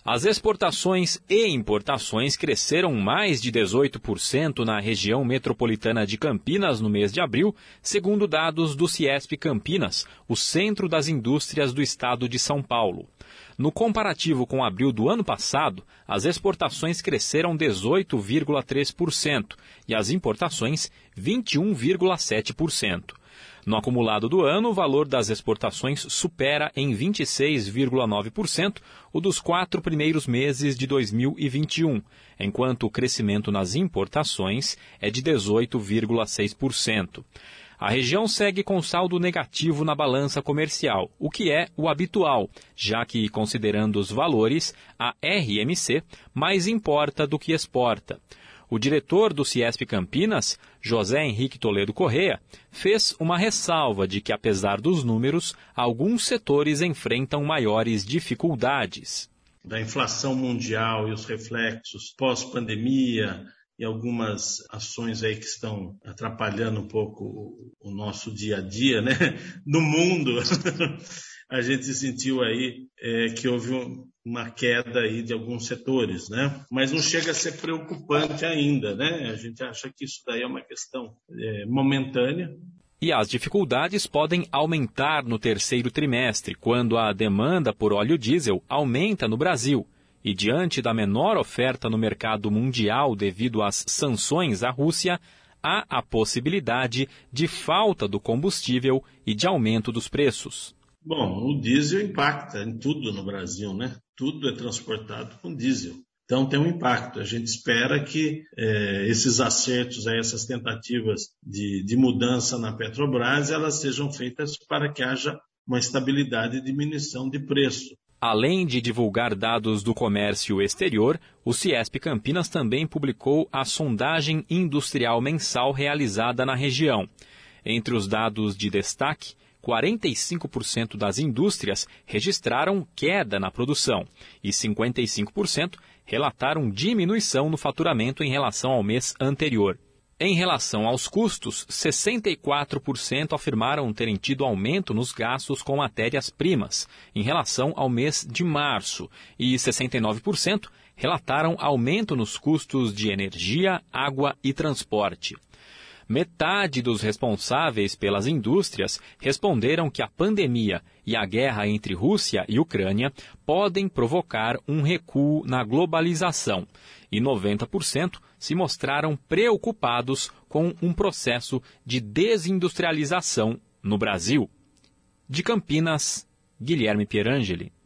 As exportações e importações cresceram mais de 18% na região metropolitana de Campinas no mês de abril, segundo dados do Ciesp Campinas, o Centro das Indústrias do Estado de São Paulo. No comparativo com abril do ano passado, as exportações cresceram 18,3% e as importações 21,7%. No acumulado do ano, o valor das exportações supera em 26,9% o dos 4 primeiros meses de 2021, enquanto o crescimento nas importações é de 18,6%. A região segue com saldo negativo na balança comercial, o que é o habitual, já que, considerando os valores, a RMC mais importa do que exporta. O diretor do Ciesp Campinas, José Henrique Toledo Corrêa, fez uma ressalva de que, apesar dos números, alguns setores enfrentam maiores dificuldades. Da inflação mundial e os reflexos pós-pandemia e algumas ações aí que estão atrapalhando um pouco o nosso dia a dia, né? No mundo, a gente sentiu aí que houve uma queda aí de alguns setores, né? Mas não chega a ser preocupante ainda, né? A gente acha que isso daí é uma questão momentânea. E as dificuldades podem aumentar no terceiro trimestre, quando a demanda por óleo diesel aumenta no Brasil. E diante da menor oferta no mercado mundial devido às sanções à Rússia, há a possibilidade de falta do combustível e de aumento dos preços. Bom, o diesel impacta em tudo no Brasil, né? Tudo é transportado com diesel. Então tem um impacto. A gente espera que esses acertos, essas tentativas de mudança na Petrobras, elas sejam feitas para que haja uma estabilidade e diminuição de preço. Além de divulgar dados do comércio exterior, o Ciesp Campinas também publicou a sondagem industrial mensal realizada na região. Entre os dados de destaque, 45% das indústrias registraram queda na produção e 55% relataram diminuição no faturamento em relação ao mês anterior. Em relação aos custos, 64% afirmaram terem tido aumento nos gastos com matérias-primas em relação ao mês de março e 69% relataram aumento nos custos de energia, água e transporte. Metade dos responsáveis pelas indústrias responderam que a pandemia e a guerra entre Rússia e Ucrânia podem provocar um recuo na globalização e 90% se mostraram preocupados com um processo de desindustrialização no Brasil. De Campinas, Guilherme Pierangeli.